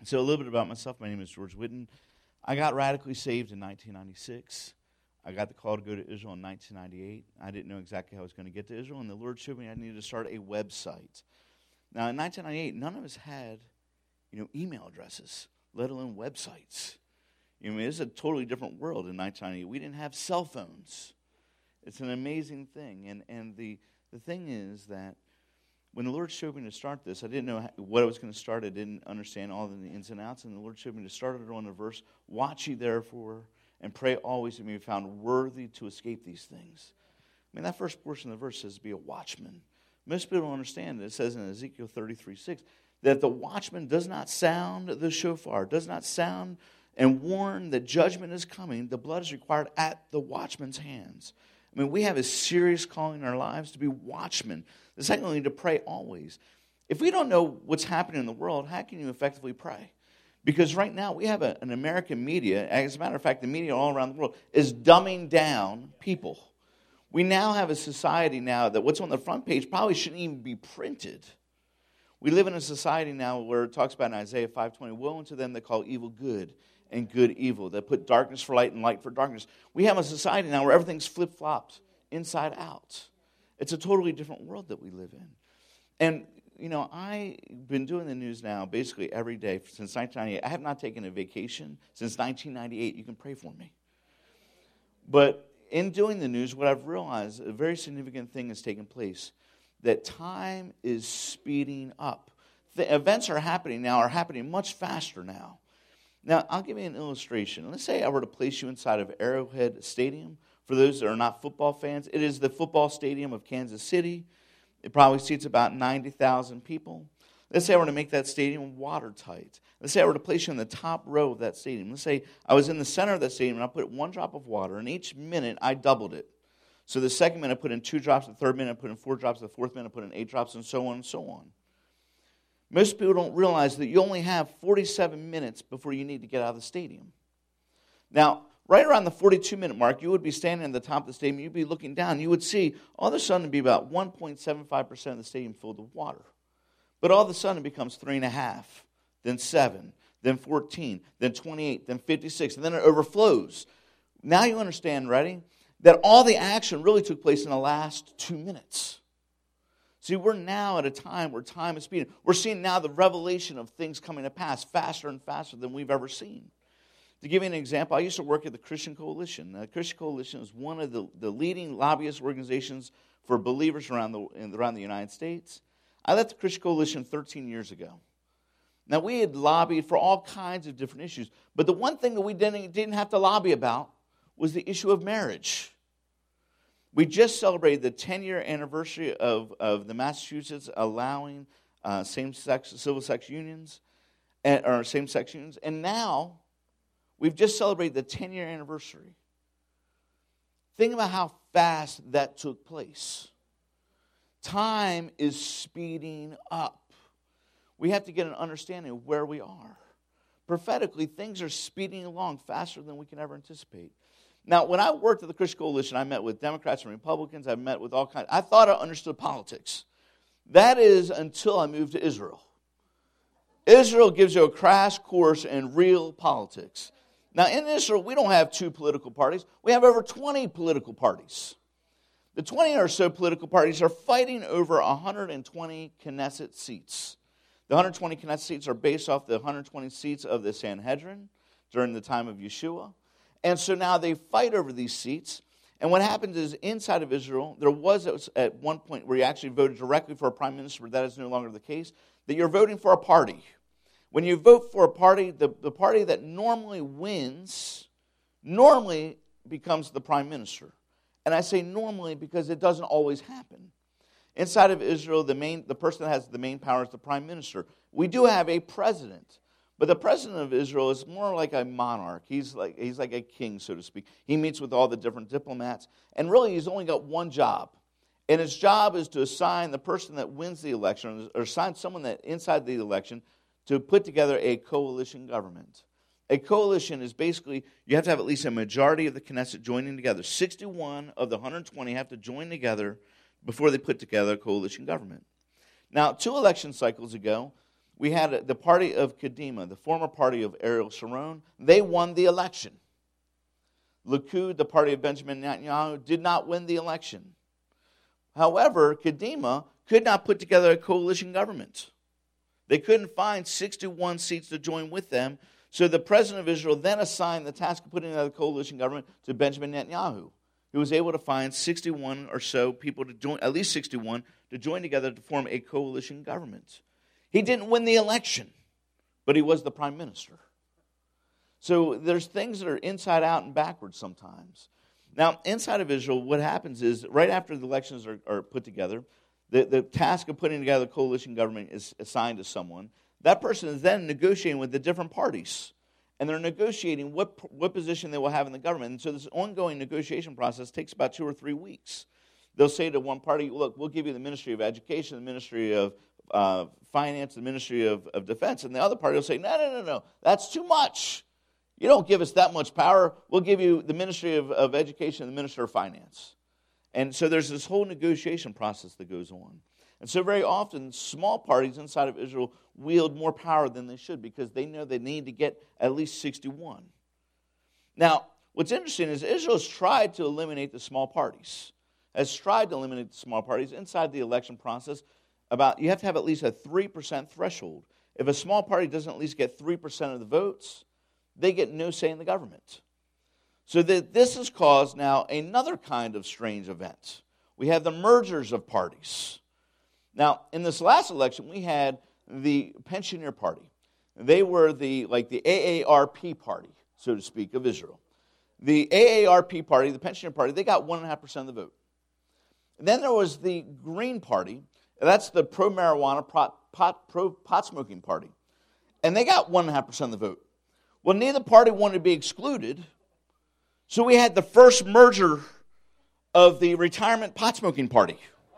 So a little bit about myself. My name is George Whitten. I got radically saved in 1996. I got the call to go to Israel in 1998. I didn't know exactly how I was going to get to Israel, and the Lord showed me I needed to start a website. Now, in 1998, none of us had, email addresses, let alone websites. It's a totally different world in 1998. We didn't have cell phones. It's an amazing thing, and the thing is that when the Lord showed me to start this, I didn't know what I was going to start. I didn't understand all the ins and outs, and the Lord showed me to start it on the verse, "Watch ye therefore, and pray always to be found worthy to escape these things." That first portion of the verse says be a watchman. Most people don't understand it. It says in Ezekiel 33:6 that the watchman does not sound the shofar, does not sound and warn that judgment is coming. The blood is required at the watchman's hands. We have a serious calling in our lives to be watchmen. The second, we need to pray always. If we don't know what's happening in the world, how can you effectively pray? Because right now we have an American media, as a matter of fact, the media all around the world is dumbing down people. We now have a society now that what's on the front page probably shouldn't even be printed. We live in a society now where it talks about in Isaiah 5:20, "Woe unto them that call evil good and good evil, that put darkness for light and light for darkness." We have a society now where everything's flip-flopped inside out. It's a totally different world that we live in. And, I've been doing the news now basically every day since 1998. I have not taken a vacation since 1998. You can pray for me. But in doing the news, what I've realized, a very significant thing has taken place, that time is speeding up. The events are happening much faster now. Now, I'll give you an illustration. Let's say I were to place you inside of Arrowhead Stadium. For those that are not football fans, it is the football stadium of Kansas City. It probably seats about 90,000 people. Let's say I were to make that stadium watertight. Let's say I were to place you in the top row of that stadium. Let's say I was in the center of that stadium and I put one drop of water, and each minute I doubled it. So the second minute I put in 2 drops, the third minute I put in 4 drops, the fourth minute I put in 8 drops, and so on and so on. Most people don't realize that you only have 47 minutes before you need to get out of the stadium. Now, right around the 42-minute mark, you would be standing at the top of the stadium, you'd be looking down, you would see all of a sudden it'd be about 1.75% of the stadium filled with water. But all of a sudden it becomes 3.5, then 7, then 14, then 28, then 56, and then it overflows. Now you understand, ready, that all the action really took place in the last 2 minutes. See, we're now at a time where time is speeding. We're seeing now the revelation of things coming to pass faster and faster than we've ever seen. To give you an example, I used to work at the Christian Coalition. The Christian Coalition is one of the leading lobbyist organizations for believers around the United States. I left the Christian Coalition 13 years ago. Now, we had lobbied for all kinds of different issues, but the one thing that we didn't have to lobby about was the issue of marriage. We just celebrated the 10-year anniversary of the Massachusetts allowing same-sex civil sex unions, or same-sex unions, and now we've just celebrated the 10-year anniversary. Think about how fast that took place. Time is speeding up. We have to get an understanding of where we are. Prophetically, things are speeding along faster than we can ever anticipate. Now, when I worked at the Christian Coalition, I met with Democrats and Republicans. I met with all kinds. I thought I understood politics. That is until I moved to Israel. Israel gives you a crash course in real politics. Now, in Israel, we don't have 2 political parties. We have over 20 political parties. The 20 or so political parties are fighting over 120 Knesset seats. The 120 Knesset seats are based off the 120 seats of the Sanhedrin during the time of Yeshua. And so now they fight over these seats. And what happens is inside of Israel, there was at one point where you actually voted directly for a prime minister, but that is no longer the case, that you're voting for a party. When you vote for a party, the party that normally wins normally becomes the prime minister. And I say normally because it doesn't always happen. Inside of Israel, the person that has the main power is the prime minister. We do have a president. But the president of Israel is more like a monarch. He's like a king, so to speak. He meets with all the different diplomats. And really, he's only got one job. And his job is to assign the person that wins the election, or assign someone that inside the election, to put together a coalition government. A coalition is basically, you have to have at least a majority of the Knesset joining together. 61 of the 120 have to join together before they put together a coalition government. Now, 2 election cycles ago, we had the party of Kadima, the former party of Ariel Sharon. They won the election. Likud, the party of Benjamin Netanyahu, did not win the election. However, Kadima could not put together a coalition government. They couldn't find 61 seats to join with them, so the president of Israel then assigned the task of putting together a coalition government to Benjamin Netanyahu, who was able to find 61 or so people to join, at least 61, to join together to form a coalition government. He didn't win the election, but he was the prime minister. So there's things that are inside out and backwards sometimes. Now, inside of Israel, what happens is right after the elections are put together, the task of putting together a coalition government is assigned to someone. That person is then negotiating with the different parties, and they're negotiating what position they will have in the government. And so this ongoing negotiation process takes about 2 or 3 weeks. They'll say to one party, look, we'll give you the Ministry of Education, the Ministry of Finance, the Ministry of Defense. And the other party will say, no, that's too much. You don't give us that much power. We'll give you the Ministry of Education and the Minister of Finance. And so there's this whole negotiation process that goes on. And so very often, small parties inside of Israel wield more power than they should because they know they need to get at least 61. Now, what's interesting is Israel has tried to eliminate the small parties, inside the election process. You have to have at least a 3% threshold. If a small party doesn't at least get 3% of the votes, they get no say in the government. So this has caused now another kind of strange event. We have the mergers of parties. Now, in this last election, we had the Pensioner Party. They were the AARP party, so to speak, of Israel. The AARP party, the Pensioner Party, they got 1.5% of the vote. And then there was the Green Party. That's the pro-marijuana, pro-pot smoking party. And they got 1.5% of the vote. Well, neither party wanted to be excluded, so we had the first merger of the retirement pot smoking party.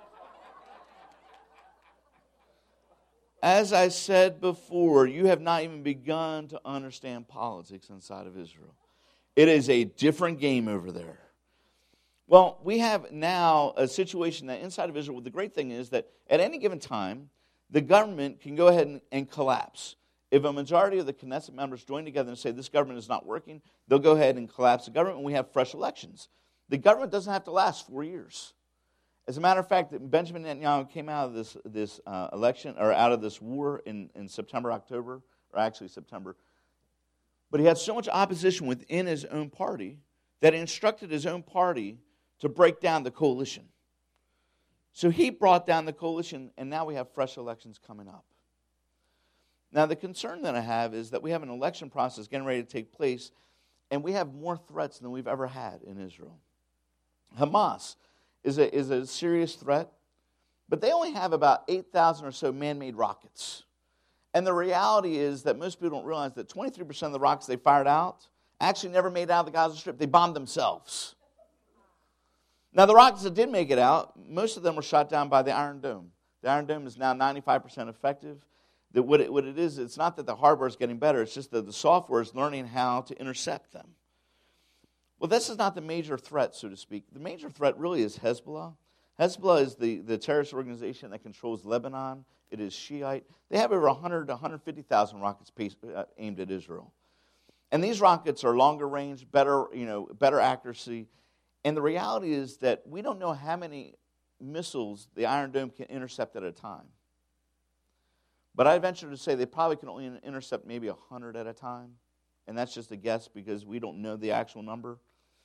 As I said before, you have not even begun to understand politics inside of Israel. It is a different game over there. Well, we have now a situation that inside of Israel, the great thing is that at any given time, the government can go ahead and collapse. If a majority of the Knesset members join together and say this government is not working, they'll go ahead and collapse the government and we have fresh elections. The government doesn't have to last 4 years. As a matter of fact, Benjamin Netanyahu came out of this election, or out of this war in September, October, or actually September. But he had so much opposition within his own party that he instructed his own party to break down the coalition. So he brought down the coalition, and now we have fresh elections coming up. Now, the concern that I have is that we have an election process getting ready to take place, and we have more threats than we've ever had in Israel. Hamas is a serious threat, but they only have about 8,000 or so man-made rockets. And the reality is that most people don't realize that 23% of the rockets they fired out actually never made it out of the Gaza Strip. They bombed themselves. Now, the rockets that did make it out, most of them were shot down by the Iron Dome. The Iron Dome is now 95% effective. What it is, it's not that the hardware is getting better, it's just that the software is learning how to intercept them. Well, this is not the major threat, so to speak. The major threat really is Hezbollah. Hezbollah is the terrorist organization that controls Lebanon. It is Shiite. They have over 100 to 150,000 rockets aimed at Israel. And these rockets are longer range, better accuracy. And the reality is that we don't know how many missiles the Iron Dome can intercept at a time. But I venture to say they probably can only intercept maybe 100 at a time. And that's just a guess because we don't know the actual number.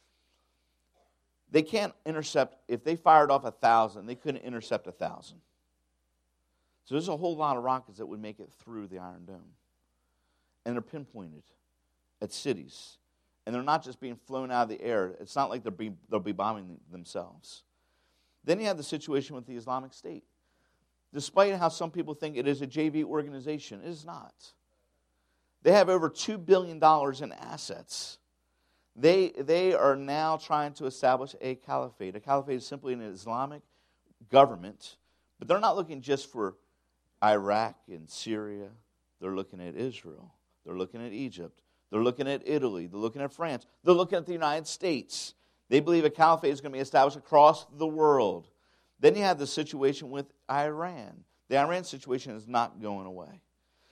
They can't intercept, if they fired off 1,000, they couldn't intercept 1,000. So there's a whole lot of rockets that would make it through the Iron Dome. And they're pinpointed at cities. And they're not just being flown out of the air. It's not like they'll be bombing themselves. Then you have the situation with the Islamic State. Despite how some people think it is a JV organization, it is not. They have over $2 billion in assets. They are now trying to establish a caliphate. A caliphate is simply an Islamic government, but they're not looking just for Iraq and Syria. They're looking at Israel. They're looking at Egypt. They're looking at Italy. They're looking at France. They're looking at the United States. They believe a caliphate is going to be established across the world. Then you have the situation with Iran. The Iran situation is not going away.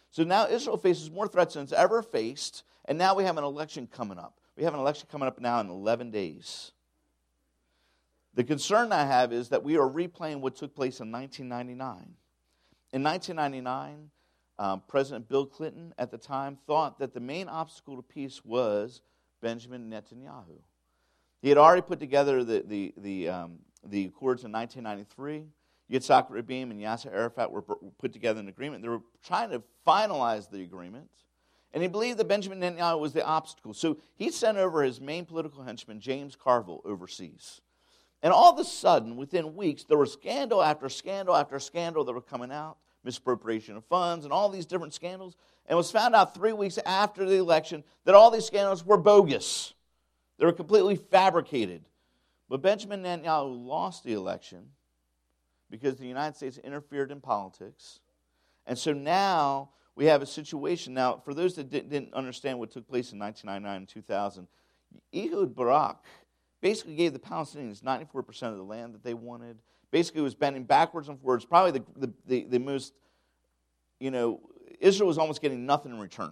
So now Israel faces more threats than it's ever faced, and now we have an election coming up. We have an election coming up now in 11 days. The concern I have is that we are replaying what took place in 1999. In 1999, President Bill Clinton at the time thought that the main obstacle to peace was Benjamin Netanyahu. He had already put together the accords in 1993. Yitzhak Rabin and Yasser Arafat were put together an agreement. They were trying to finalize the agreement. And he believed that Benjamin Netanyahu was the obstacle. So he sent over his main political henchman, James Carville, overseas. And all of a sudden, within weeks, there was scandal after scandal after scandal that were coming out, misappropriation of funds and all these different scandals. And it was found out 3 weeks after the election that all these scandals were bogus. They were completely fabricated. But Benjamin Netanyahu lost the election because the United States interfered in politics. And so now we have a situation. Now, for those that didn't understand what took place in 1999 and 2000, Ehud Barak basically gave the Palestinians 94% of the land that they wanted. Basically, was bending backwards and forwards. Probably the most, Israel was almost getting nothing in return.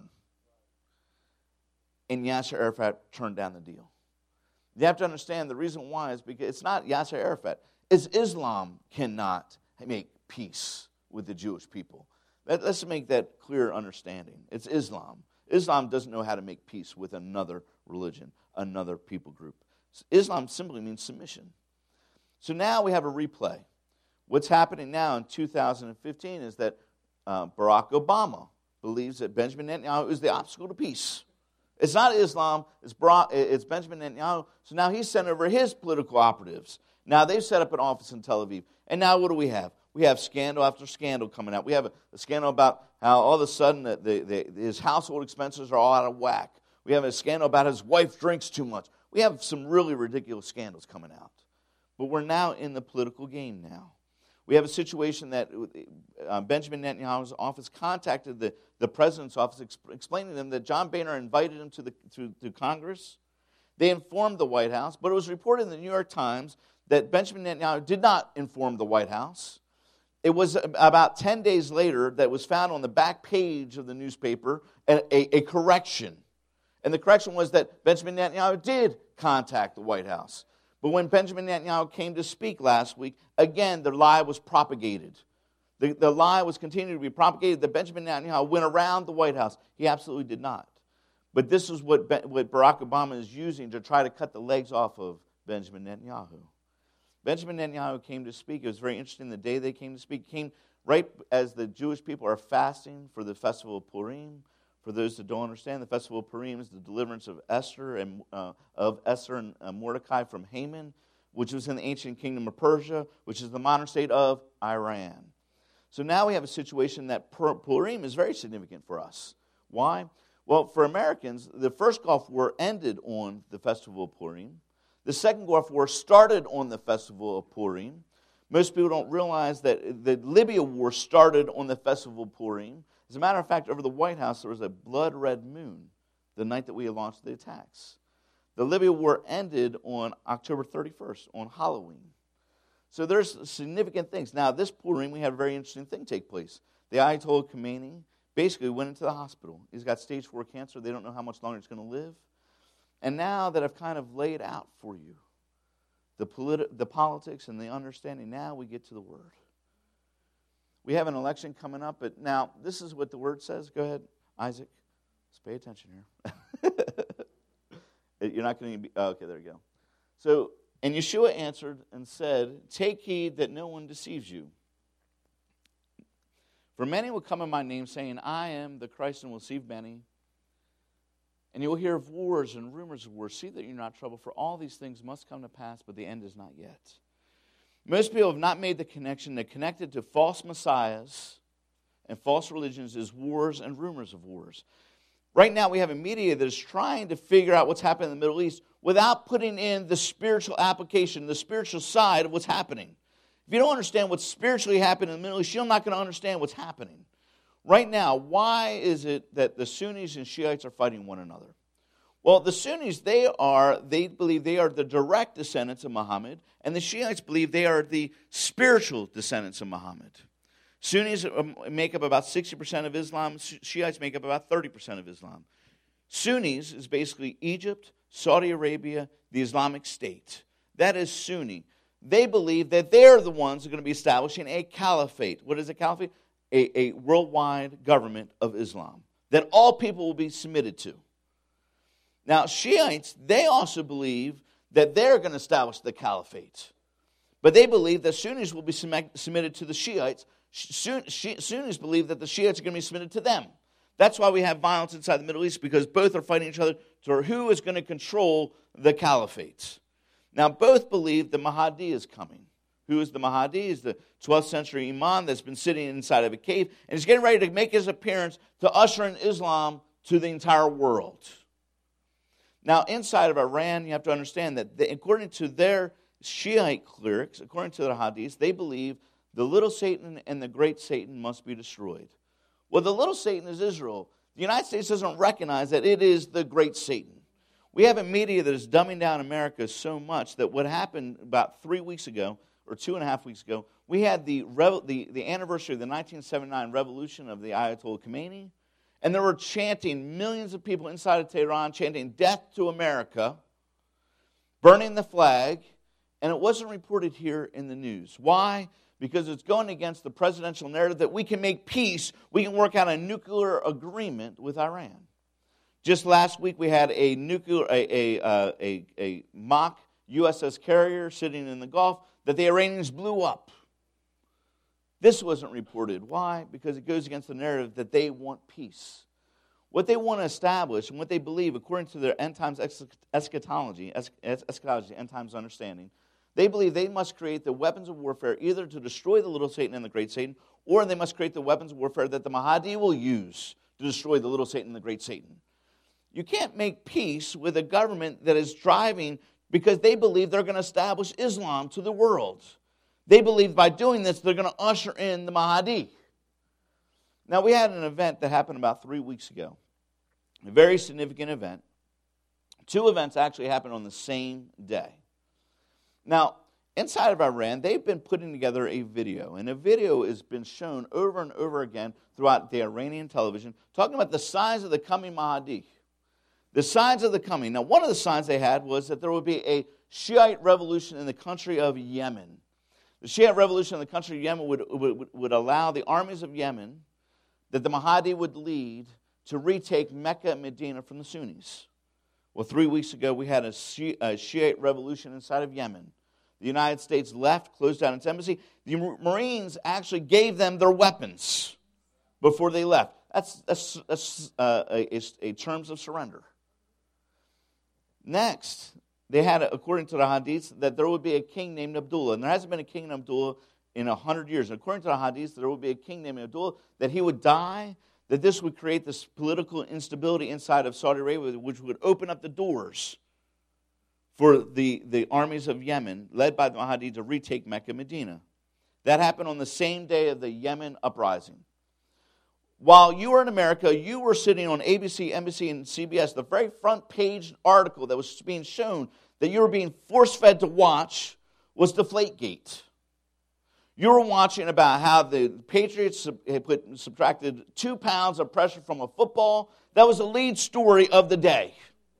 And Yasser Arafat turned down the deal. You have to understand the reason why is because it's not Yasser Arafat. It's Islam cannot make peace with the Jewish people. Let's make that clear understanding. It's Islam. Islam doesn't know how to make peace with another religion, another people group. Islam simply means submission. So now we have a replay. What's happening now in 2015 is that Barack Obama believes that Benjamin Netanyahu is the obstacle to peace. It's not Islam, it's Benjamin Netanyahu. So now he's sent over his political operatives. Now they've set up an office in Tel Aviv. And now what do we have? We have scandal after scandal coming out. We have a scandal about how all of a sudden his household expenses are all out of whack. We have a scandal about his wife drinks too much. We have some really ridiculous scandals coming out. But we're now in the political game now. We have a situation that Benjamin Netanyahu's office contacted the president's office explaining to them that John Boehner invited him to Congress. They informed the White House, but it was reported in the New York Times that Benjamin Netanyahu did not inform the White House. It was about 10 days later that was found on the back page of the newspaper a correction. And the correction was that Benjamin Netanyahu did contact the White House. But when Benjamin Netanyahu came to speak last week, again, the lie was propagated. The lie was continuing to be propagated that Benjamin Netanyahu went around the White House. He absolutely did not. But this is what Barack Obama is using to try to cut the legs off of Benjamin Netanyahu. Benjamin Netanyahu came to speak. It was very interesting. The day they came to speak came right as the Jewish people are fasting for the festival of Purim. For those that don't understand, the festival of Purim is the deliverance of Esther and Mordecai from Haman, which was in the ancient kingdom of Persia, which is the modern state of Iran. So now we have a situation that Purim is very significant for us. Why? Well, for Americans, the first Gulf War ended on the festival of Purim. The second Gulf War started on the festival of Purim. Most people don't realize that the Libya War started on the festival of Purim. As a matter of fact, over the White House, there was a blood red moon the night that we launched the attacks. The Libya War ended on October 31st, on Halloween. So there's significant things. Now, this Purim, we had a very interesting thing take place. The Ayatollah Khomeini basically went into the hospital. He's got stage 4 cancer. They don't know how much longer he's going to live. And now that I've kind of laid out for you the politics and the understanding, now we get to the Word. We have an election coming up, but now this is what the Word says. Go ahead, Isaac. Let's pay attention here. You're not going to be, okay, there you go. So, and Yeshua answered and said, "Take heed that no one deceives you. For many will come in my name, saying, I am the Christ, and will deceive many. And you will hear of wars and rumors of wars. See that you're not troubled, for all these things must come to pass, but the end is not yet." Most people have not made the connection that connected to false messiahs and false religions is wars and rumors of wars. Right now we have a media that is trying to figure out what's happening in the Middle East without putting in the spiritual application, the spiritual side of what's happening. If you don't understand what's spiritually happening in the Middle East, you're not going to understand what's happening. Right now, why is it that the Sunnis and Shiites are fighting one another? Well, the Sunnis, they believe they are the direct descendants of Muhammad, and the Shiites believe they are the spiritual descendants of Muhammad. Sunnis make up about 60% of Islam. Shiites make up about 30% of Islam. Sunnis is basically Egypt, Saudi Arabia, the Islamic State. That is Sunni. They believe that they're the ones who are going to be establishing a caliphate. What is a caliphate? A worldwide government of Islam that all people will be submitted to. Now, Shiites, they also believe that they're going to establish the caliphate. But they believe that Sunnis will be submitted to the Shiites. Sunnis believe that the Shiites are going to be submitted to them. That's why we have violence inside the Middle East, because both are fighting each other for who is going to control the caliphate. Now, both believe the Mahdi is coming. Who is the Mahdi? He's the 12th century imam that's been sitting inside of a cave, and he's getting ready to make his appearance to usher in Islam to the entire world. Now, inside of Iran, you have to understand that according to their Shiite clerics, according to their hadiths, they believe the little Satan and the great Satan must be destroyed. Well, the little Satan is Israel. The United States doesn't recognize that it is the great Satan. We have a media that is dumbing down America so much that what happened about 3 weeks ago, or 2.5 weeks ago, we had the anniversary of the 1979 revolution of the Ayatollah Khomeini, and there were chanting, millions of people inside of Tehran chanting, "Death to America," burning the flag, and it wasn't reported here in the news. Why? Because it's going against the presidential narrative that we can make peace, we can work out a nuclear agreement with Iran. Just last week we had a mock USS carrier sitting in the Gulf that the Iranians blew up. This wasn't reported. Why? Because it goes against the narrative that they want peace. What they want to establish and what they believe, according to their end times eschatology, end times understanding, they believe they must create the weapons of warfare either to destroy the little Satan and the great Satan, or they must create the weapons of warfare that the Mahdi will use to destroy the little Satan and the great Satan. You can't make peace with a government that is driving because they believe they're going to establish Islam to the world. They believe by doing this, they're going to usher in the Mahdi. Now, we had an event that happened about 3 weeks ago. A very significant event. 2 events actually happened on the same day. Now, inside of Iran, they've been putting together a video. And a video has been shown over and over again throughout the Iranian television, talking about the signs of the coming Mahdi. The signs of the coming. Now, one of the signs they had was that there would be a Shiite revolution in the country of Yemen. The Shiite revolution in the country of Yemen would allow the armies of Yemen that the Mahdi would lead to retake Mecca and Medina from the Sunnis. Well, 3 weeks ago, we had a Shiite revolution inside of Yemen. The United States left, closed down its embassy. The Marines actually gave them their weapons before they left. That's a terms of surrender. Next, they had, according to the hadiths, that there would be a king named Abdullah. And there hasn't been a king named Abdullah in 100 years. And according to the hadiths, there would be a king named Abdullah, that he would die, that this would create this political instability inside of Saudi Arabia, which would open up the doors for the armies of Yemen, led by the Mahdi, to retake Mecca and Medina. That happened on the same day of the Yemen uprising. While you were in America, you were sitting on ABC, NBC, and CBS. The very front page article that was being shown that you were being force-fed to watch was Deflategate. You were watching about how the Patriots had subtracted 2 pounds of pressure from a football. That was the lead story of the day.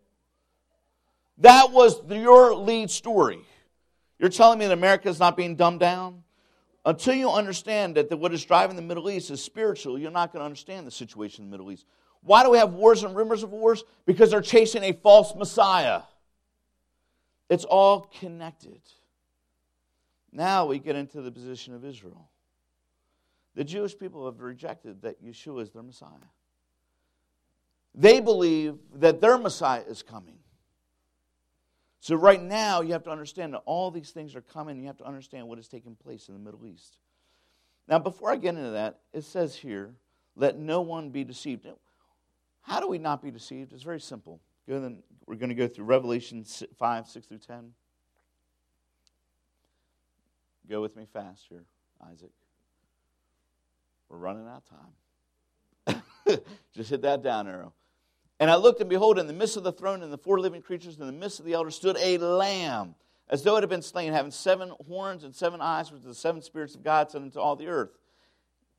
That was your lead story. You're telling me that America is not being dumbed down? Until you understand that what is driving the Middle East is spiritual, you're not going to understand the situation in the Middle East. Why do we have wars and rumors of wars? Because they're chasing a false Messiah. It's all connected. Now we get into the position of Israel. The Jewish people have rejected that Yeshua is their Messiah. They believe that their Messiah is coming. So right now, you have to understand that all these things are coming. You have to understand what is taking place in the Middle East. Now, before I get into that, it says here, let no one be deceived. How do we not be deceived? It's very simple. We're going to go through Revelation 5, 6 through 10. Go with me fast here, Isaac. We're running out of time. Just hit that down arrow. And I looked, and behold, in the midst of the throne and the 4 living creatures, in the midst of the elders, stood a lamb, as though it had been slain, having 7 horns and 7 eyes, which are the 7 spirits of God sent into all the earth.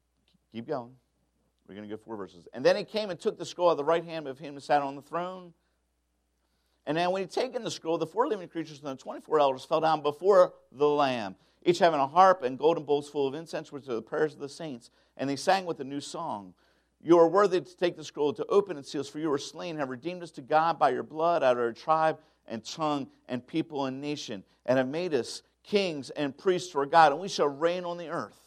Keep going. We're going to go 4 verses. And then he came and took the scroll of the right hand of him who sat on the throne. And now when he had taken the scroll, the 4 living creatures and the 24 elders fell down before the Lamb, each having a harp and golden bowls full of incense, which are the prayers of the saints. And they sang with a new song. You are worthy to take the scroll, to open its seals, for you were slain and have redeemed us to God by your blood out of our tribe and tongue and people and nation, and have made us kings and priests to our God, and we shall reign on the earth.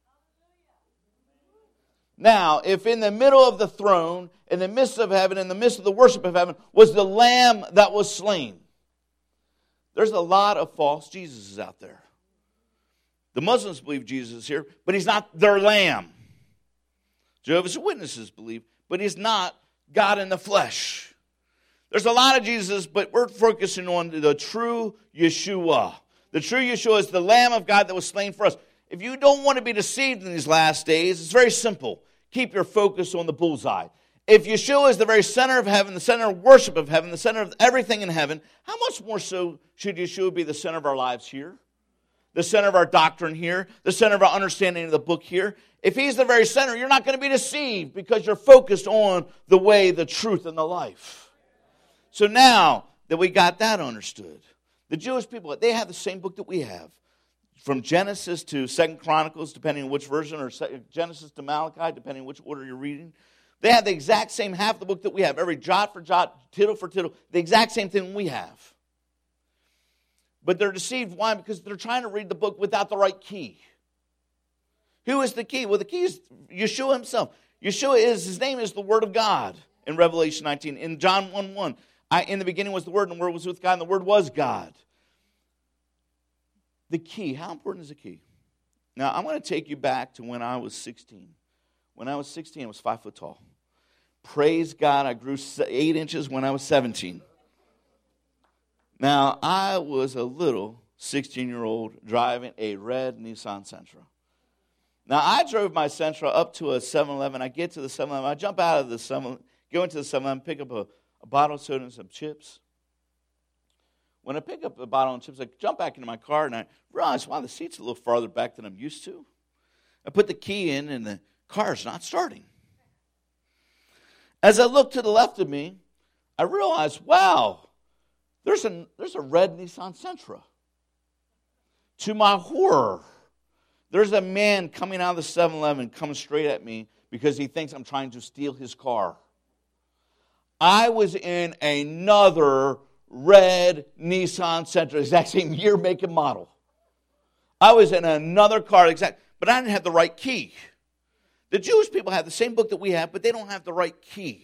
Now, if in the middle of the throne, in the midst of heaven, in the midst of the worship of heaven, was the Lamb that was slain, there's a lot of false Jesuses out there. The Muslims believe Jesus is here, but he's not their Lamb. Jehovah's Witnesses believe, but he's not God in the flesh. There's a lot of Jesus, but we're focusing on the true Yeshua. The true Yeshua is the Lamb of God that was slain for us. If you don't want to be deceived in these last days, it's very simple. Keep your focus on the bullseye. If Yeshua is the very center of heaven, the center of worship of heaven, the center of everything in heaven, how much more so should Yeshua be the center of our lives here? The center of our doctrine here, the center of our understanding of the book here. If he's the very center, you're not going to be deceived because you're focused on the way, the truth, and the life. So now that we got that understood, the Jewish people, they have the same book that we have. From Genesis to 2 Chronicles, depending on which version, or Genesis to Malachi, depending on which order you're reading. They have the exact same half of the book that we have. Every jot for jot, tittle for tittle, the exact same thing we have. But they're deceived. Why? Because they're trying to read the book without the right key. Who is the key? Well, the key is Yeshua himself. His name is the Word of God in Revelation 19. In John 1:1, in the beginning was the Word, and the Word was with God, and the Word was God. The key, how important is the key? Now, I'm going to take you back to when I was 16. When I was 16, I was 5 foot tall. Praise God, I grew 8 inches when I was 17. Now, I was a little 16-year-old driving a red Nissan Sentra. Now, I drove my Sentra up to a 7-Eleven. I get to the 7-Eleven. I jump out of the 7-Eleven, go into the 7-Eleven, pick up a bottle of soda and some chips. When I pick up a bottle of chips, I jump back into my car, and I realize, wow, the seat's a little farther back than I'm used to. I put the key in, and the car's not starting. As I look to the left of me, I realize, wow, there's a red Nissan Sentra. To my horror, there's a man coming out of the 7-Eleven coming straight at me because he thinks I'm trying to steal his car. I was in another red Nissan Sentra, exact same year, make, and model. I was in another car, but I didn't have the right key. The Jewish people have the same book that we have, but they don't have the right key.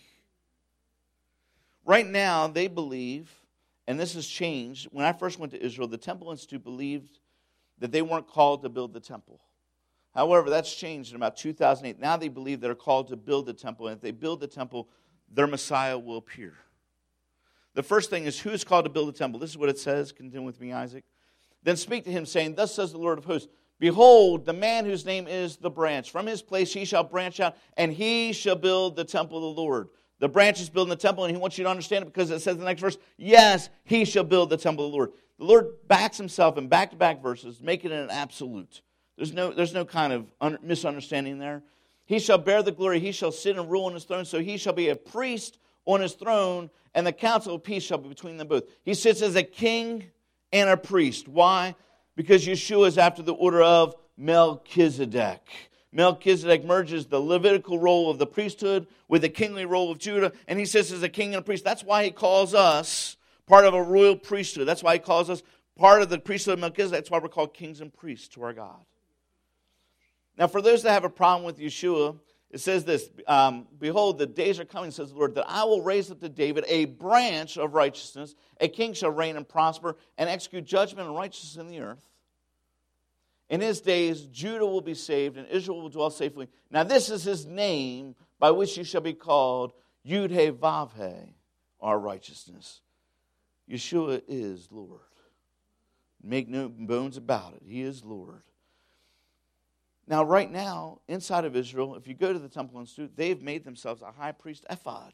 Right now, they believe, and this has changed. When I first went to Israel, the Temple Institute believed that they weren't called to build the temple. However, that's changed in about 2008. Now they believe they're called to build the temple, and if they build the temple, their Messiah will appear. The first thing is, who is called to build the temple? This is what it says. Continue with me, Isaac. Then speak to him, saying, thus says the Lord of hosts, behold, the man whose name is the branch. From his place he shall branch out, and he shall build the temple of the Lord. The branch is building the temple, and he wants you to understand it because it says in the next verse, yes, he shall build the temple of the Lord. The Lord backs himself in back-to-back verses, making it an absolute. There's no kind of misunderstanding there. He shall bear the glory. He shall sit and rule on his throne, so he shall be a priest on his throne, and the council of peace shall be between them both. He sits as a king and a priest. Why? Because Yeshua is after the order of Melchizedek. Melchizedek merges the Levitical role of the priesthood with the kingly role of Judah, and he sits as a king and a priest. That's why he calls us part of a royal priesthood. That's why he calls us part of the priesthood of Melchizedek. That's why we're called kings and priests to our God. Now, for those that have a problem with Yeshua, it says this, behold, the days are coming, says the Lord, that I will raise up to David a branch of righteousness. A king shall reign and prosper and execute judgment and righteousness in the earth. In his days, Judah will be saved and Israel will dwell safely. Now this is his name by which you shall be called Yud-Heh-Vav-Heh, our righteousness. Yeshua is Lord. Make no bones about it. He is Lord. Now, right now, inside of Israel, if you go to the Temple Institute, they've made themselves a high priest ephod.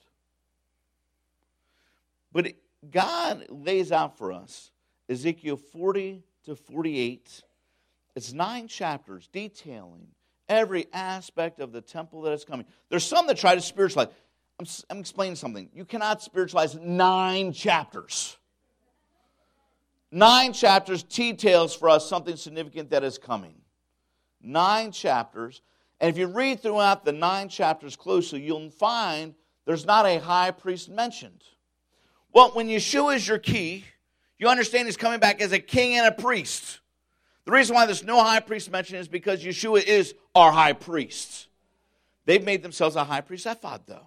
But God lays out for us Ezekiel 40 to 48. It's 9 chapters detailing Every aspect of the temple that is coming. There's some that try to spiritualize. I'm explaining something. You cannot spiritualize 9 chapters. 9 chapters details for us something significant that is coming. 9 chapters. And if you read throughout the 9 chapters closely, you'll find there's not a high priest mentioned. Well, when Yeshua is your key, you understand he's coming back as a king and a priest. The reason why there's no high priest mentioned is because Yeshua is our high priest. They've made themselves a high priest ephod, though.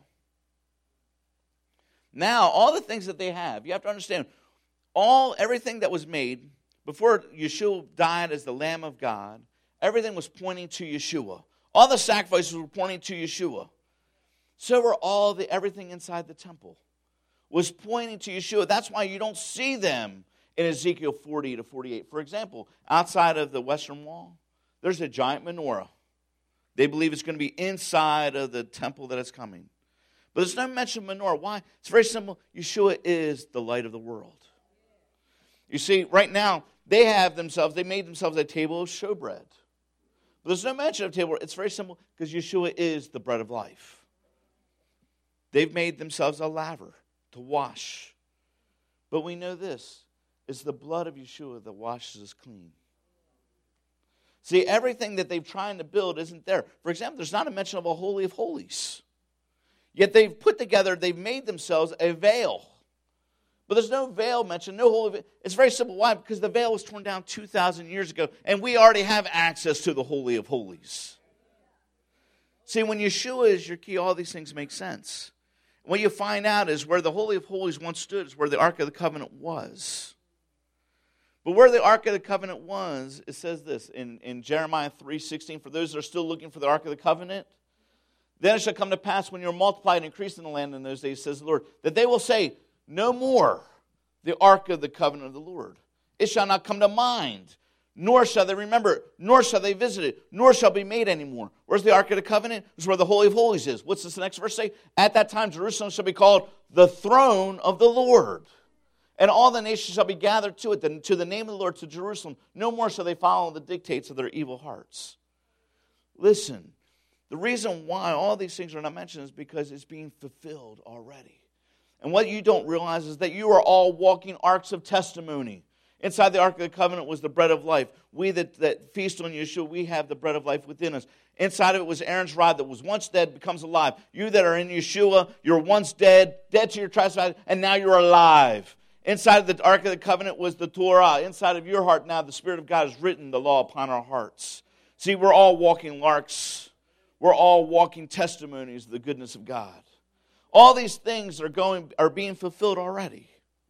Now, all the things that they have, you have to understand, everything that was made before Yeshua died as the Lamb of God, everything was pointing to Yeshua. All the sacrifices were pointing to Yeshua. So were everything inside the temple was pointing to Yeshua. That's why you don't see them in Ezekiel 40 to 48. For example, outside of the western wall, there's a giant menorah. They believe it's going to be inside of the temple that is coming. But there's no mention of menorah. Why? It's very simple. Yeshua is the light of the world. You see, right now, they made themselves a table of showbread. But there's no mention of table. It's very simple because Yeshua is the bread of life. They've made themselves a laver to wash. But we know this. It's the blood of Yeshua that washes us clean. See, everything that they've tried to build isn't there. For example, there's not a mention of a Holy of Holies. Yet they've made themselves a veil. But there's no veil mentioned, no holy veil. It's very simple. Why? Because the veil was torn down 2,000 years ago, and we already have access to the Holy of Holies. See, when Yeshua is your key, all these things make sense. What you find out is where the Holy of Holies once stood is where the Ark of the Covenant was. But where the Ark of the Covenant was, it says this in Jeremiah 3:16, for those that are still looking for the Ark of the Covenant, then it shall come to pass when you are multiplied and increased in the land in those days, says the Lord, that they will say, no more the Ark of the Covenant of the Lord. It shall not come to mind, nor shall they remember it, nor shall they visit it, nor shall be made anymore. Where's the Ark of the Covenant? It's where the Holy of Holies is. What's this next verse say? At that time Jerusalem shall be called the throne of the Lord. And all the nations shall be gathered to it, to the name of the Lord, to Jerusalem. No more shall they follow the dictates of their evil hearts. Listen, the reason why all these things are not mentioned is because it's being fulfilled already. And what you don't realize is that you are all walking arks of testimony. Inside the Ark of the Covenant was the bread of life. We that feast on Yeshua, we have the bread of life within us. Inside of it was Aaron's rod that was once dead, becomes alive. You that are in Yeshua, you're once dead to your trespasses, and now you're alive. Inside of the Ark of the Covenant was the Torah. Inside of your heart now, the Spirit of God has written the law upon our hearts. See, we're all walking arks. We're all walking testimonies of the goodness of God. All these things are being fulfilled already.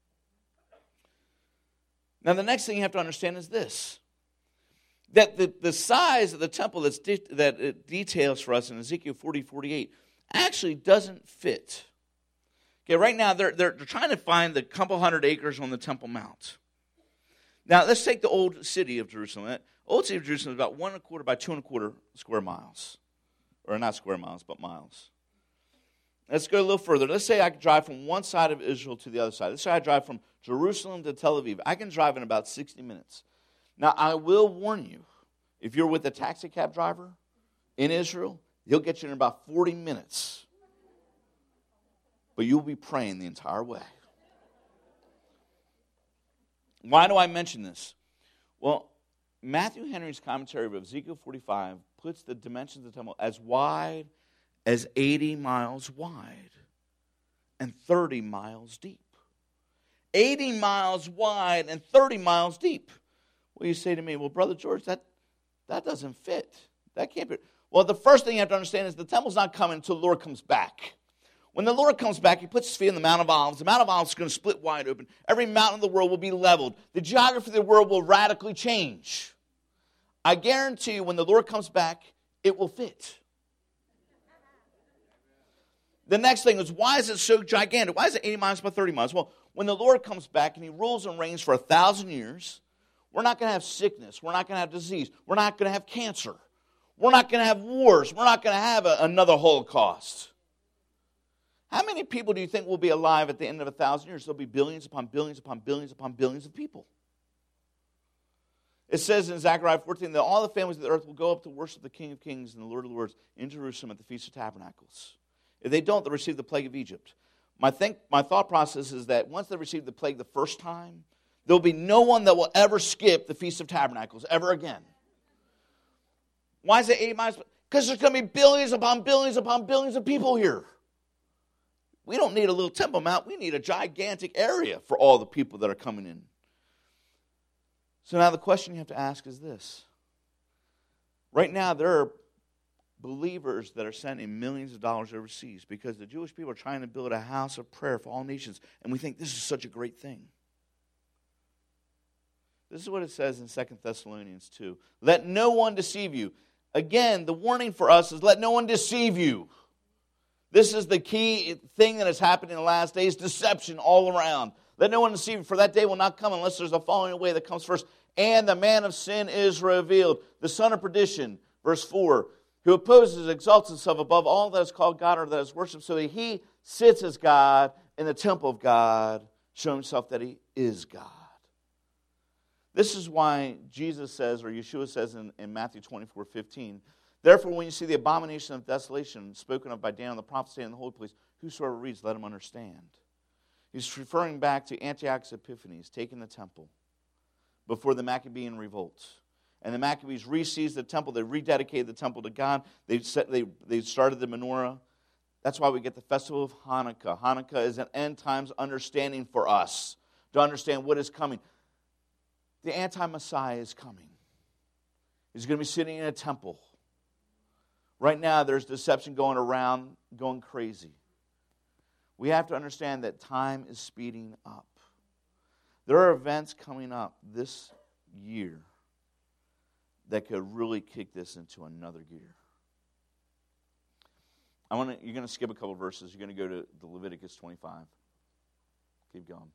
Now, the next thing you have to understand is this. That the size of the temple that it details for us in Ezekiel 40:48 actually doesn't fit. Okay, right now they're trying to find the couple hundred acres on the Temple Mount. Now, let's take the old city of Jerusalem. The old city of Jerusalem is about 1.25 by 2.25 square miles. Or not square miles, but miles. Let's go a little further. Let's say I could drive from one side of Israel to the other side. Let's say I drive from Jerusalem to Tel Aviv. I can drive in about 60 minutes. Now, I will warn you, if you're with a taxi cab driver in Israel, he'll get you in about 40 minutes. But you'll be praying the entire way. Why do I mention this? Well, Matthew Henry's commentary of Ezekiel 45 puts the dimensions of the temple as wide as 80 miles wide and 30 miles deep. 80 miles wide and 30 miles deep. Well, you say to me, well, Brother George, that doesn't fit. That can't be. Well, the first thing you have to understand is the temple's not coming until the Lord comes back. When the Lord comes back, he puts his feet on the Mount of Olives. The Mount of Olives is going to split wide open. Every mountain in the world will be leveled. The geography of the world will radically change. I guarantee you, when the Lord comes back, it will fit. The next thing is, why is it so gigantic? Why is it 80 miles by 30 miles? Well, when the Lord comes back and he rules and reigns for 1,000 years, we're not going to have sickness. We're not going to have disease. We're not going to have cancer. We're not going to have wars. We're not going to have another Holocaust. How many people do you think will be alive at the end of 1,000 years? There'll be billions upon billions upon billions upon billions of people. It says in Zechariah 14 that all the families of the earth will go up to worship the King of Kings and the Lord of Lords in Jerusalem at the Feast of Tabernacles. If they don't, they'll receive the plague of Egypt. My thought process is that once they receive the plague the first time, there'll be no one that will ever skip the Feast of Tabernacles ever again. Why is it 80 miles? Because there's going to be billions upon billions upon billions of people here. We don't need a little Temple Mount. We need a gigantic area for all the people that are coming in. So now the question you have to ask is this. Right now there are believers that are sending millions of dollars overseas because the Jewish people are trying to build a house of prayer for all nations, and we think this is such a great thing. This is what it says in 2 Thessalonians 2. Let no one deceive you. Again, the warning for us is let no one deceive you. This is the key thing that has happened in the last days, deception all around. Let no one deceive you, for that day will not come unless there's a falling away that comes first. And the man of sin is revealed, the son of perdition, verse 4, who opposes, exalts himself above all that is called God or that is worshipped, so that he sits as God in the temple of God, showing himself that he is God. This is why Jesus says, or Yeshua says in Matthew 24:15, therefore, when you see the abomination of desolation spoken of by Daniel the prophet saying in the holy place, whosoever reads, let him understand. He's referring back to Antiochus Epiphanes taking the temple before the Maccabean revolt. And the Maccabees re-seized the temple. They rededicated the temple to God. They started the menorah. That's why we get the festival of Hanukkah. Hanukkah is an end times understanding for us to understand what is coming. The anti-Messiah is coming. He's going to be sitting in a temple. Right now, there's deception going around, going crazy. We have to understand that time is speeding up. There are events coming up this year that could really kick this into another gear. You're going to skip a couple verses. You're going to go to the Leviticus 25. Keep going.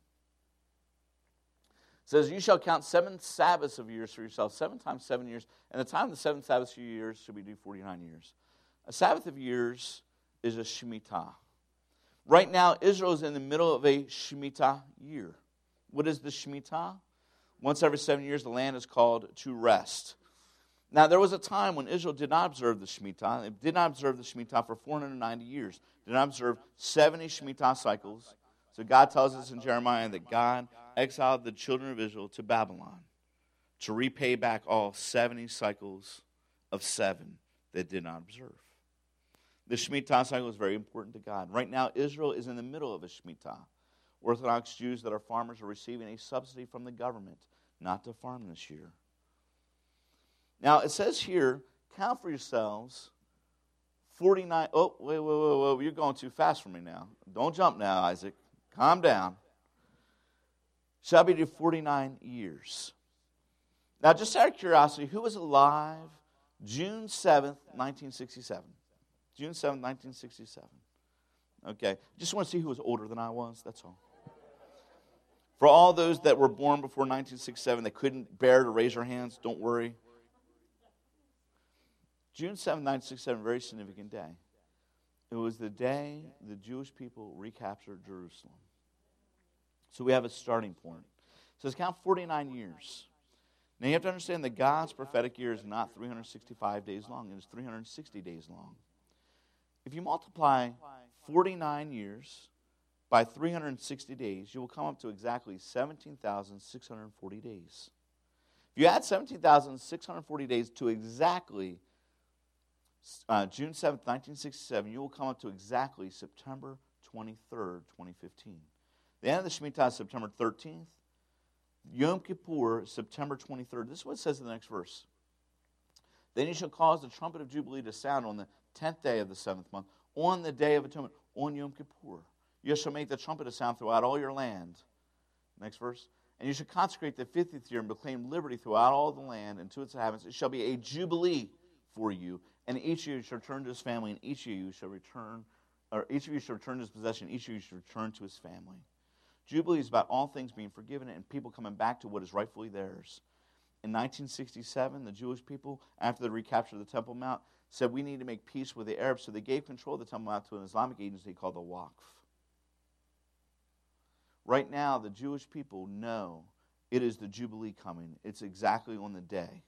It says, you shall count 7 Sabbaths of years for yourself, 7 times 7 years, and the time of the 7 Sabbaths of years shall be due 49 years. A Sabbath of years is a Shemitah. Right now, Israel is in the middle of a Shemitah year. What is the Shemitah? Once every 7 years, the land is called to rest. Now, there was a time when Israel did not observe the Shemitah. They did not observe the Shemitah for 490 years. Did not observe 70 Shemitah cycles. So God tells us in Jeremiah that God exiled the children of Israel to Babylon to repay back all 70 cycles of 7 that did not observe. The Shemitah cycle is very important to God. Right now, Israel is in the middle of a Shemitah. Orthodox Jews that are farmers are receiving a subsidy from the government not to farm this year. Now, it says here, count for yourselves 49. Oh, wait. You're going too fast for me now. Don't jump now, Isaac. Calm down. Shall be to 49 years. Now, just out of curiosity, who was alive June 7th, 1967? June 7th, 1967. Okay. Just want to see who was older than I was, that's all. For all those that were born before 1967 that couldn't bear to raise their hands, don't worry. June 7th, 1967, very significant day. It was the day the Jewish people recaptured Jerusalem. So we have a starting point. So let's count 49 years. Now you have to understand that God's prophetic year is not 365 days long. It is 360 days long. If you multiply 49 years by 360 days, you will come up to exactly 17,640 days. If you add 17,640 days to exactly June 7th, 1967, you will come up to exactly September 23rd, 2015. The end of the Shemitah is September 13th. Yom Kippur, September 23rd. This is what it says in the next verse. Then you shall cause the trumpet of Jubilee to sound on the 10th day of the 7th month, on the day of atonement, on Yom Kippur. You shall make the trumpet to sound throughout all your land. Next verse. And you shall consecrate the 50th year and proclaim liberty throughout all the land and to its inhabitants. It shall be a jubilee for you, and each of you shall return to his family, and each of you shall return to his possession, each of you shall return to his family. Jubilee is about all things being forgiven and people coming back to what is rightfully theirs. In 1967, the Jewish people, after the recapture of the Temple Mount, said we need to make peace with the Arabs, so they gave control of the Temple Mount to an Islamic agency called the Waqf. Right now, the Jewish people know It is the Jubilee coming. It's exactly on the day.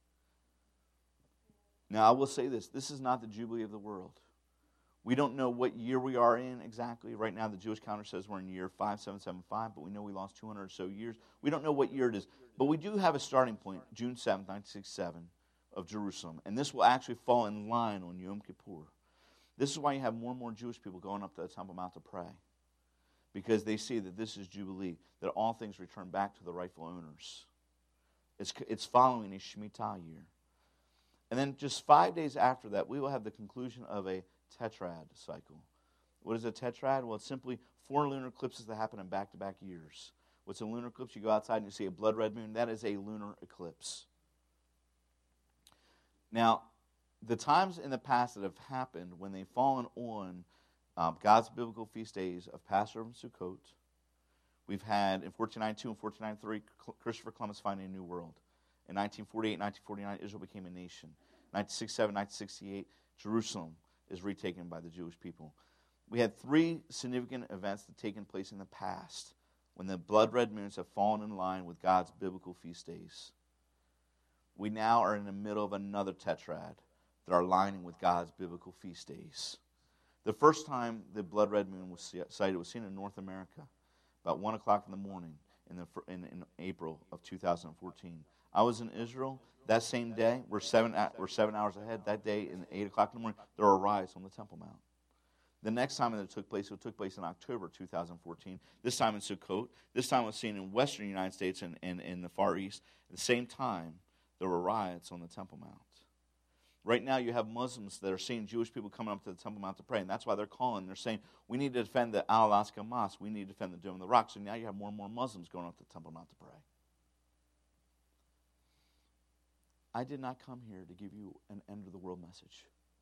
Now, I will say this. This is not the Jubilee of the world. We don't know what year we are in exactly. Right now, the Jewish calendar says we're in year 5775, but we know we lost 200 or so years. We don't know what year it is. But we do have a starting point, June 7th, 1967, of Jerusalem. And this will actually fall in line on Yom Kippur. This is why you have more and more Jewish people going up to the Temple Mount to pray. Because they see that this is Jubilee, that all things return back to the rightful owners. It's following a Shemitah year. And then just 5 days after that, we will have the conclusion of a tetrad cycle. What is a tetrad? Well, it's simply 4 lunar eclipses that happen in back-to-back years. What's a lunar eclipse? You go outside and you see a blood red moon. That is a lunar eclipse. Now, the times in the past that have happened when they've fallen on God's biblical feast days of Passover and Sukkot, we've had in 1492 and 1493, Christopher Columbus finding a new world. In 1948, 1949, Israel became a nation. 1967, 1968, Jerusalem is retaken by the Jewish people. We had 3 significant events that have taken place in the past when the blood red moons have fallen in line with God's biblical feast days. We now are in the middle of another tetrad that are aligning with God's biblical feast days. The first time the blood red moon was sighted was seen in North America about 1 o'clock in the morning in April of 2014. I was in Israel that same day. We're 7 hours ahead. That day, in 8 o'clock in the morning, there were riots on the Temple Mount. The next time that it took place in October 2014. This time in Sukkot. This time it was seen in western United States and in the Far East. At the same time, there were riots on the Temple Mount. Right now, you have Muslims that are seeing Jewish people coming up to the Temple Mount to pray, and that's why they're calling. They're saying, we need to defend the Al-Aqsa Mosque. We need to defend the Dome of the Rock. So now you have more and more Muslims going up to the Temple Mount to pray. I did not come here to give you an end-of-the-world message.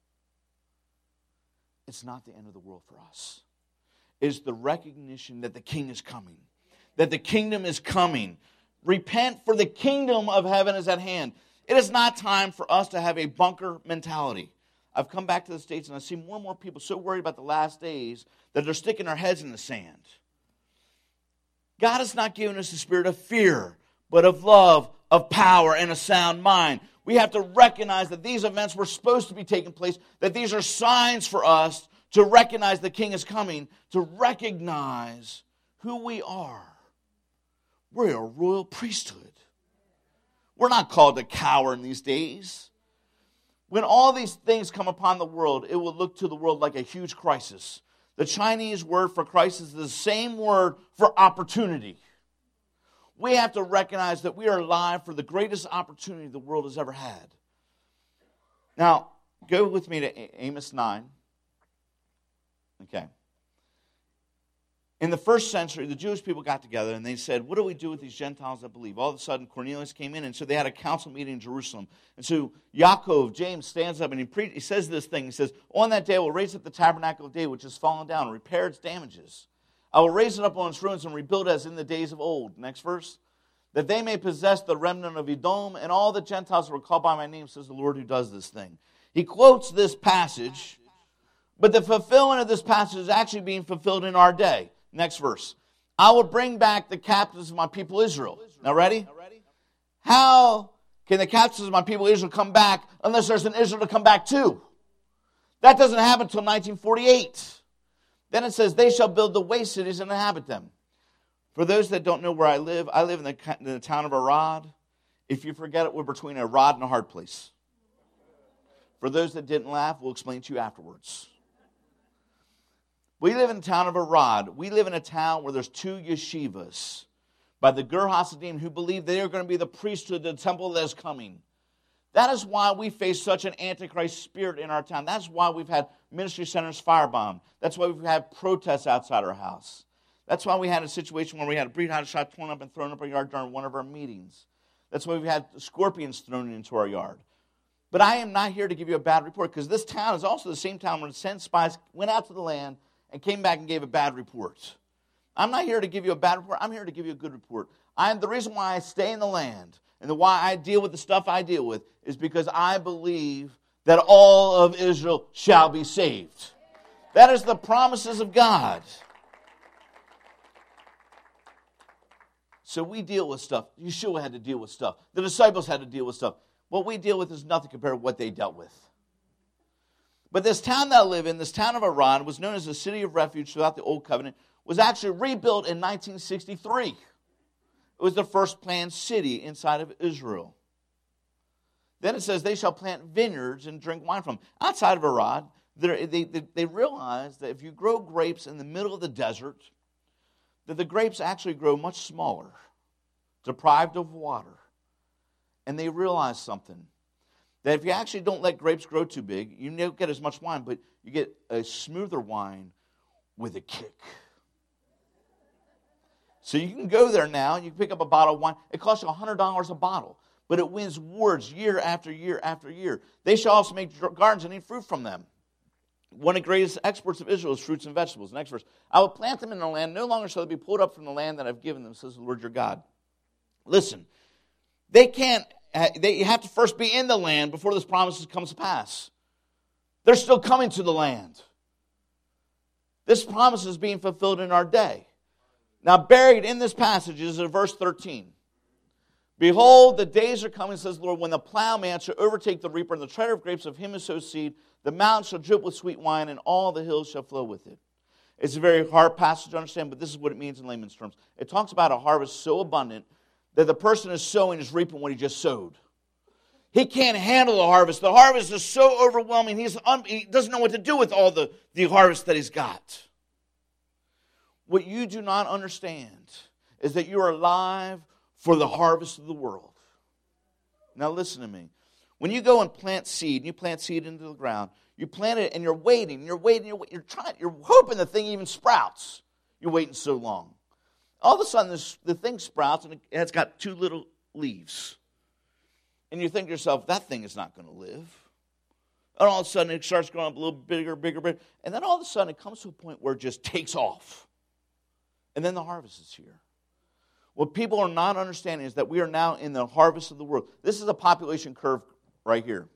It's not the end of the world for us. It's the recognition that the King is coming, that the kingdom is coming. Repent, for the kingdom of heaven is at hand. It is not time for us to have a bunker mentality. I've come back to the States and I see more and more people so worried about the last days that they're sticking their heads in the sand. God has not given us the spirit of fear, but of love, of power, and a sound mind. We have to recognize that these events were supposed to be taking place, that these are signs for us to recognize the King is coming, to recognize who we are. We're a royal priesthood. We're not called to cower in these days. When all these things come upon the world, it will look to the world like a huge crisis. The Chinese word for crisis is the same word for opportunity. We have to recognize that we are alive for the greatest opportunity the world has ever had. Now, go with me to Amos 9. Okay. In the first century, the Jewish people got together and they said, what do we do with these Gentiles that believe? All of a sudden, Cornelius came in, and so they had a council meeting in Jerusalem. And so Yaakov, James, stands up and he says this thing. He says, on that day I will raise up the tabernacle of David, which has fallen down, and repair its damages. I will raise it up on its ruins and rebuild it as in the days of old. Next verse. That they may possess the remnant of Edom, and all the Gentiles that were called by my name, says the Lord who does this thing. He quotes this passage, but the fulfillment of this passage is actually being fulfilled in our day. Next verse. I will bring back the captives of my people Israel. Now ready? How can the captives of my people Israel come back unless there's an Israel to come back to? That doesn't happen until 1948. Then it says, they shall build the waste cities and inhabit them. For those that don't know where I live in the town of Arad. If you forget it, we're between a rod and a hard place. For those that didn't laugh, we'll explain to you afterwards. We live in the town of Arad. We live in a town where there's 2 yeshivas by the Gur Hasidim who believe they are going to be the priesthood, the temple that is coming. That is why we face such an antichrist spirit in our town. That's why we've had ministry centers firebombed. That's why we've had protests outside our house. That's why we had a situation where we had a Brit Hadashah torn up and thrown up our yard during one of our meetings. That's why we've had scorpions thrown into our yard. But I am not here to give you a bad report, because this town is also the same town where the 10 spies went out to the land and came back and gave a bad report. I'm not here to give you a bad report. I'm here to give you a good report. The reason why I stay in the land and why I deal with the stuff I deal with is because I believe that all of Israel shall be saved. That is the promises of God. So we deal with stuff. Yeshua had to deal with stuff. The disciples had to deal with stuff. What we deal with is nothing compared to what they dealt with. But this town that I live in, this town of Arad, was known as the city of refuge throughout the Old Covenant, was actually rebuilt in 1963. It was the first planned city inside of Israel. Then it says, they shall plant vineyards and drink wine from them. Outside of Arad, they realized that if you grow grapes in the middle of the desert, that the grapes actually grow much smaller, deprived of water. And they realized something, that if you actually don't let grapes grow too big, you don't get as much wine, but you get a smoother wine with a kick. So you can go there now, and you can pick up a bottle of wine. It costs you $100 a bottle, but it wins awards year after year after year. They shall also make gardens and eat fruit from them. One of the greatest exports of Israel is fruits and vegetables. Next verse. I will plant them in the land. No longer shall they be pulled up from the land that I've given them, says the Lord your God. Listen, they have to first be in the land before this promise comes to pass. They're still coming to the land. This promise is being fulfilled in our day. Now, buried in this passage is in verse 13. Behold, the days are coming, says the Lord, when the plowman shall overtake the reaper and the treader of grapes of him who sows seed. The mountains shall drip with sweet wine, and all the hills shall flow with it. It's a very hard passage to understand, but this is what it means in layman's terms. It talks about a harvest so abundant that the person is sowing is reaping what he just sowed. He can't handle the harvest. The harvest is so overwhelming, he doesn't know what to do with all the harvest that he's got. What you do not understand is that you are alive for the harvest of the world. Now listen to me. When you go and plant seed, and you plant seed into the ground, you plant it and you're waiting, you're hoping the thing even sprouts. You're waiting so long. All of a sudden, the thing sprouts and it's got two little leaves. And you think to yourself, that thing is not going to live. And all of a sudden, it starts growing up a little bigger. And then all of a sudden, it comes to a point where it just takes off. And then the harvest is here. What people are not understanding is that we are now in the harvest of the world. This is a population curve right here.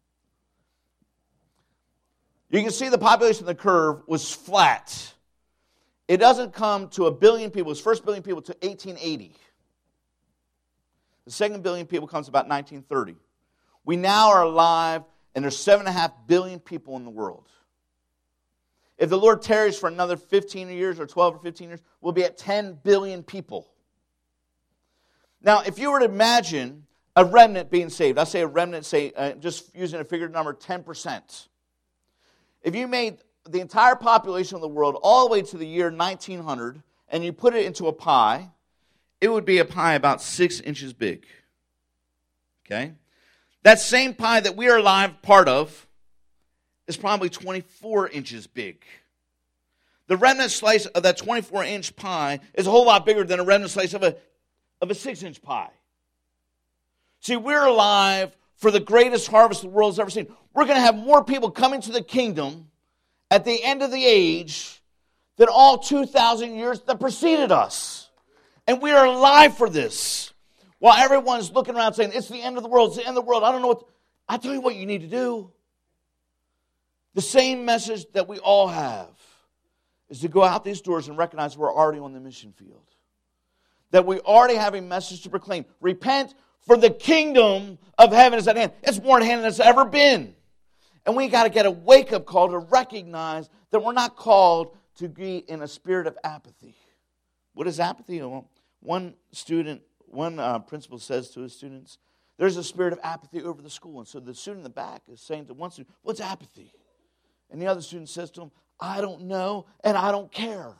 You can see the population of the curve was flat. It doesn't come to 1 billion people. Its first billion people to 1880. The second billion people comes about 1930. We now are alive, and there's 7.5 billion people in the world. If the Lord tarries for another 15 years or 12 or 15 years, we'll be at 10 billion people. Now, if you were to imagine a remnant being saved, I say a remnant, just using a figured number, 10%. If you made the entire population of the world all the way to the year 1900, and you put it into a pie, it would be a pie about 6 inches big. Okay? That same pie that we are alive part of is probably 24 inches big. The remnant slice of that 24-inch pie is a whole lot bigger than a remnant slice of a 6-inch pie. See, we're alive for the greatest harvest the world has ever seen. We're going to have more people coming to the kingdom at the end of the age than all 2,000 years that preceded us. And we are alive for this. While everyone's looking around saying, it's the end of the world, it's the end of the world. I don't know what. I tell you what you need to do. The same message that we all have is to go out these doors and recognize we're already on the mission field. That we already have a message to proclaim. Repent, for the kingdom of heaven is at hand. It's more at hand than it's ever been. And we got to get a wake-up call to recognize that we're not called to be in a spirit of apathy. What is apathy? One principal says to his students, there's a spirit of apathy over the school. And so the student in the back is saying to one student, what's apathy? And the other student says to him, I don't know and I don't care.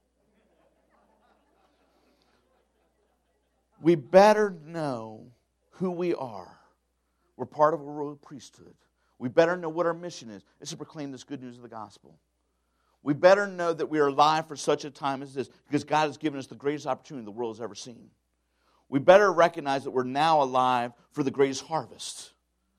We better know who we are. We're part of a royal priesthood. We better know what our mission is. It's to proclaim this good news of the gospel. We better know that we are alive for such a time as this because God has given us the greatest opportunity the world has ever seen. We better recognize that we're now alive for the greatest harvest.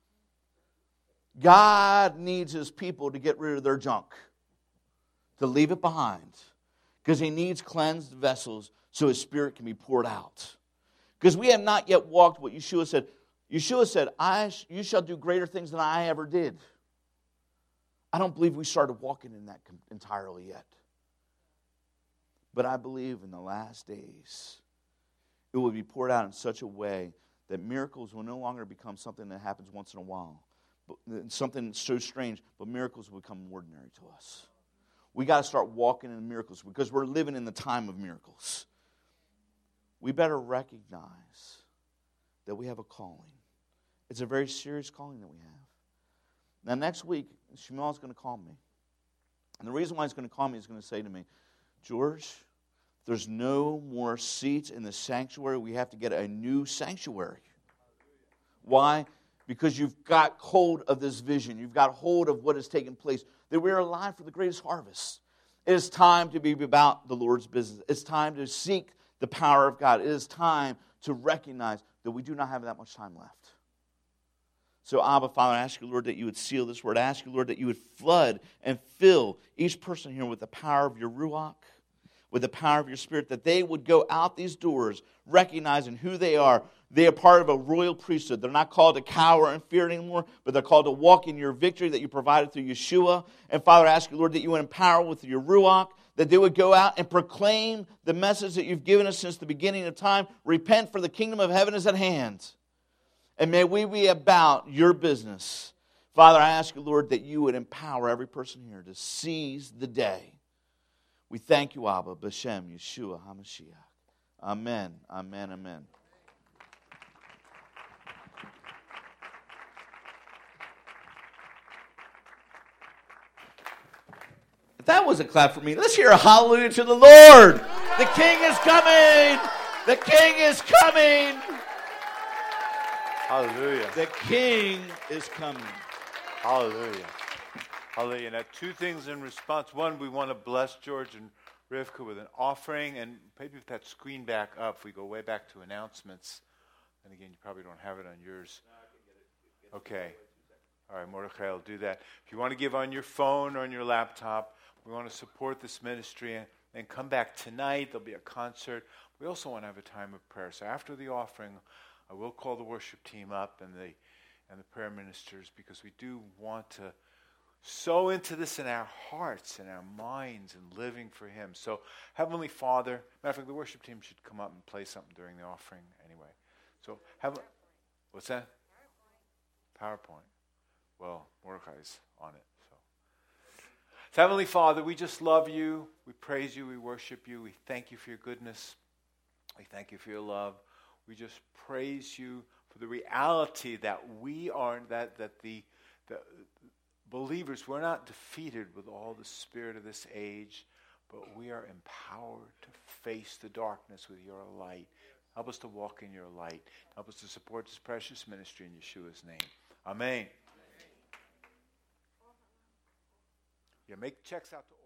God needs His people to get rid of their junk, to leave it behind, because He needs cleansed vessels so His Spirit can be poured out. Because we have not yet walked what Yeshua said. Yeshua said, you shall do greater things than I ever did. I don't believe we started walking in that entirely yet. But I believe in the last days, it will be poured out in such a way that miracles will no longer become something that happens once in a while, but something so strange, but miracles will become ordinary to us. We got to start walking in miracles because we're living in the time of miracles. We better recognize that we have a calling. It's a very serious calling that we have. Now, next week, Shmuel is going to call me. And the reason why he's going to call me is going to say to me, George, there's no more seats in the sanctuary. We have to get a new sanctuary. Why? Because you've got hold of this vision. You've got hold of what has taken place. That we are alive for the greatest harvest. It is time to be about the Lord's business. It's time to seek the power of God. It is time to recognize that we do not have that much time left. So, Abba, Father, I ask you, Lord, that you would seal this word. I ask you, Lord, that you would flood and fill each person here with the power of your Ruach, with the power of your Spirit, that they would go out these doors recognizing who they are. They are part of a royal priesthood. They're not called to cower and fear anymore, but they're called to walk in your victory that you provided through Yeshua. And Father, I ask you, Lord, that you would empower with your Ruach, that they would go out and proclaim the message that you've given us since the beginning of time. Repent, for the kingdom of heaven is at hand. And may we be about your business. Father, I ask you, Lord, that you would empower every person here to seize the day. We thank you, Abba, B'Shem, Yeshua, HaMashiach. Amen, amen, amen. That was a clap for me. Let's hear a hallelujah to the Lord. The King is coming. The King is coming. Hallelujah. The King is coming. Hallelujah. Hallelujah. Now, two things in response. One, we want to bless George and Rivka with an offering. And maybe if that screen back up, if we go way back to announcements. And again, you probably don't have it on yours. Okay. All right, Mordechai will do that. If you want to give on your phone or on your laptop, we want to support this ministry and come back tonight. There'll be a concert. We also want to have a time of prayer. So after the offering, I will call the worship team up and the prayer ministers, because we do want to sow into this in our hearts and our minds and living for Him. So Heavenly Father, matter of fact, the worship team should come up and play something during the offering anyway. So what's that? PowerPoint. Well, Mordecai's on it. So, Heavenly Father, we just love you. We praise you. We worship you. We thank you for your goodness. We thank you for your love. We just praise you for the reality that we are, that the believers, we're not defeated with all the spirit of this age, but we are empowered to face the darkness with your light. Help us to walk in your light. Help us to support this precious ministry in Yeshua's name. Amen. Yeah, make checks out to